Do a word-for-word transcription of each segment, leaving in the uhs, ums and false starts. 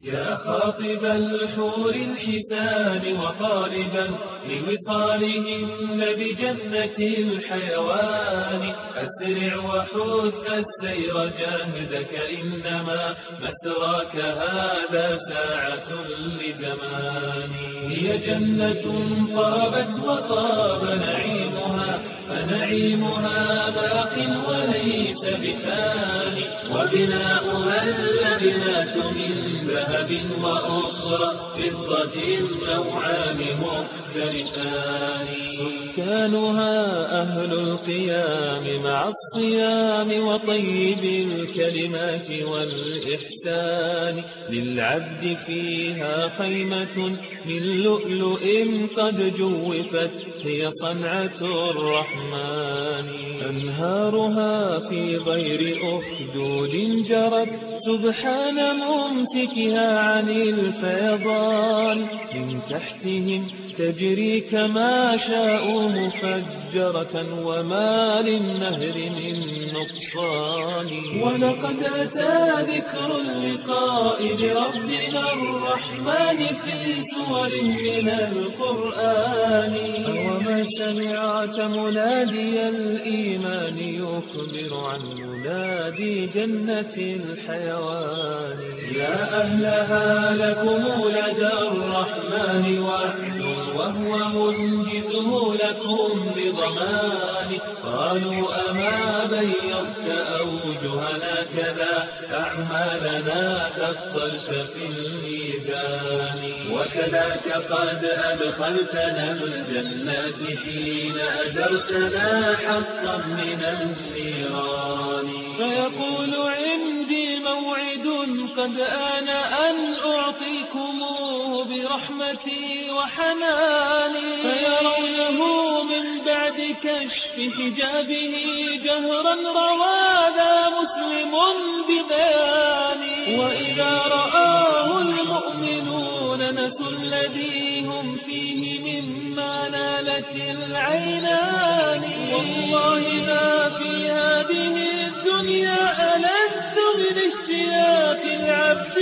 يا خاطب الحور الحسان وطالبا لوصالهن بجنة الحيوان، أسرع وحث السير جاهدك إنما مسراك هذا ساعة لزمان. هي جنة طابت وطاب نعيمها، فنعيمها باق وليس بفاني، وبناؤها اللبنات من ذهب وأخرى فضة نوعان مختلفان. سكانها أهل القيام مع الصيام وطيب الكلمات والإحسان، للعبد فيها خيمة من لؤلؤ قد جوفت هي صنعة الرحمن. أنهارها في غير أخدود جرت سبحان ممسكها عن الفيضان، من تحتهم تجري كما شاءوا مفجرة وما للنهر من نقصان. ولقد أتى ذكر اللقاء بربنا الرحمن في سور من القرآن، وما سمعت منادي الإيمان يخبر عن منادي جنة الحيوان. يا أهلها لكم لدى الرحمن وعد، وهو منجزه لكم بضمان. قالوا أما بيضت أوجهنا كذا أعمالنا فصلت في الميزان، وكذاك قد أدخلتنا الجنة حين أجرتنا حصا من النيران. فيقول عندي موعد قد آن أن أعطيكموه برحمتي وحناني، فيرونه من بعد كشف حجابه جهرا روى ذا مسلم ببيان. وإذا رآه المؤمنون نسوا الذي هم فيه مما نالت العينان. والله ما في هذه الدنيا ألذ من اشتياق العبد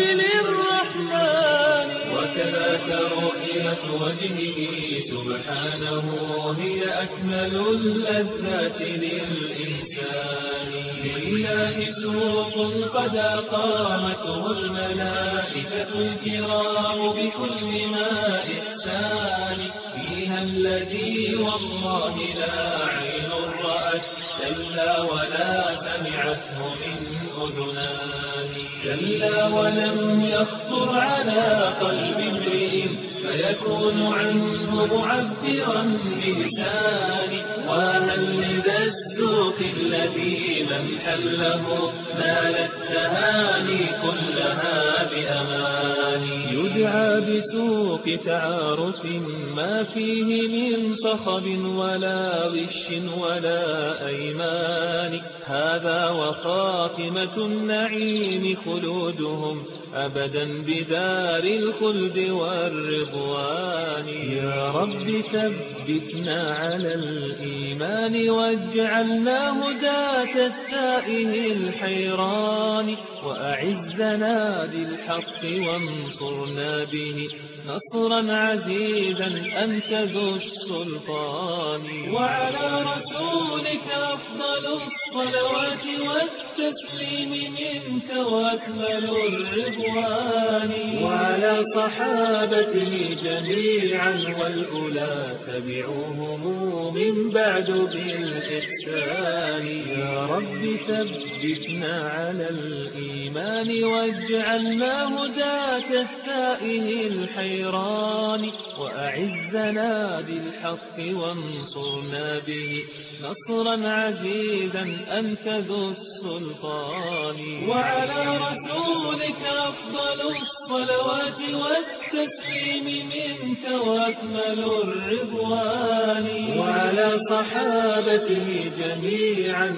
للرحمن. وكذاك رؤية وجهه سبحانه هي أكمل اللذات للإنسان. لله سوق قد أقامته الملائكة الكرام بكل ما إحسان، فيها الذي والله لا عين رأت كلا ولا سمعته من أذنان. كلا ولم يخطر على قلب امرئ فيكون عنه معبرا بلسانه. وهل لذا السوق الذي من حله نال التهاني كلها بأمان. يدعى بسوق تعارف ما فيه من صخب ولا غش ولا أيمان. هذا وخاتمة النعيم خلودهم أبدا بدار الخلد والرضوان. يا رب ثبتنا على الإيمان واجعلنا هداة التائه الحيران، وأعزنا بالحق وانصرنا به نصرا عزيزا أنت ذو السلطان. وعلى رسولك أفضل الصلوات والتسليم منك وأكمل الرضوان، وعلى صحابته جميعا والأولى تبعوهم من بعد بالإحسان. يا رب ثبتنا على الإيمان واجعلنا هداة التائه الحيران، وأعزنا بالحق وانصرنا به نصرا عزيزا أنت ذو السلطان. وعلى رسولك أفضل الصلوات والتسليم منك وأكمل الرضوان، وعلى صحابته جميعا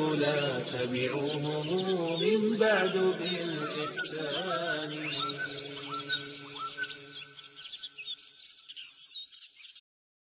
والأولى تبعوهم من بعد بالإحسان.